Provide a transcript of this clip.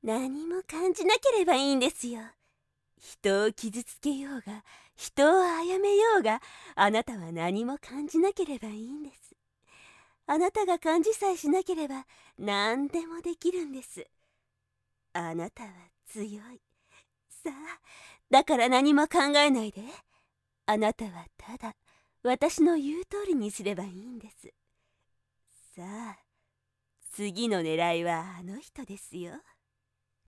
何も感じなければいいんですよ。人を傷つけようが、人を殺めようが、あなたは何も感じなければいいんです。あなたが感じさえしなければ何でもできるんです。あなたは強い。さあ、だから何も考えないで。あなたはただ私の言う通りにすればいいんです。さあ、次の狙いはあの人ですよ。